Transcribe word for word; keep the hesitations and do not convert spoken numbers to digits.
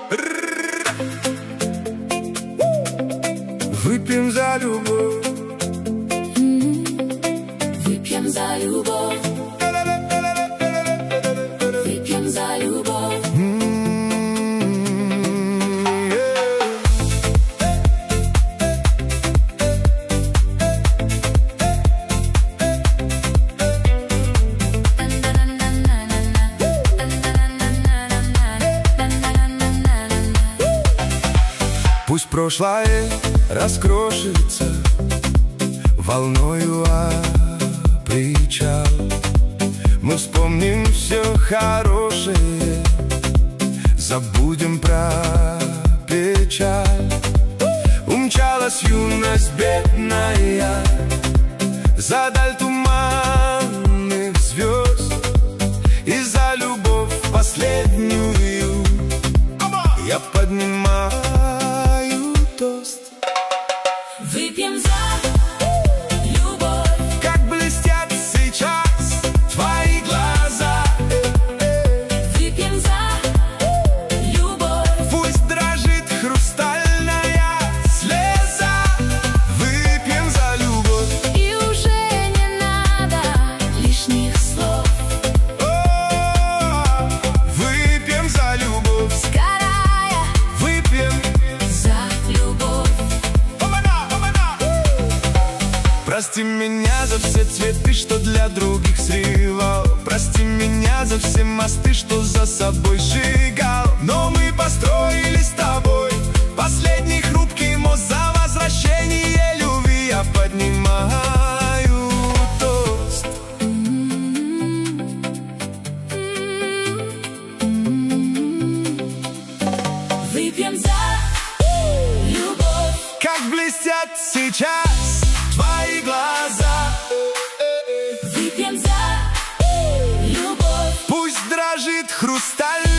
Выпьем за любовь. Выпьем за любовь. Выпьем за любовь. Пусть прошлое раскрошится волною о причал. Мы вспомним все хорошее, забудем про печаль. Умчалась юность бедная за даль туманных звезд, и за любовь последнюю я поднимаю тост. Выпьем за любовь. Как блестят сейчас твои глаза. Выпьем за любовь. Пусть дрожит хрустальная слеза. Выпьем за любовь. И уже не надо лишних слов. О, выпьем за любовь. Скорая. Выпьем За любовь. Прости меня за все цветы, что для других срывал. Прости меня за все мосты, что за собой сжигал. Но мы построили с тобой последний хрупкий мост. За возвращение любви я поднимаю тост. Выпьем за любовь. Как блестят сейчас твои глаза. Выпьем за любовь. Пусть дрожит хрусталь.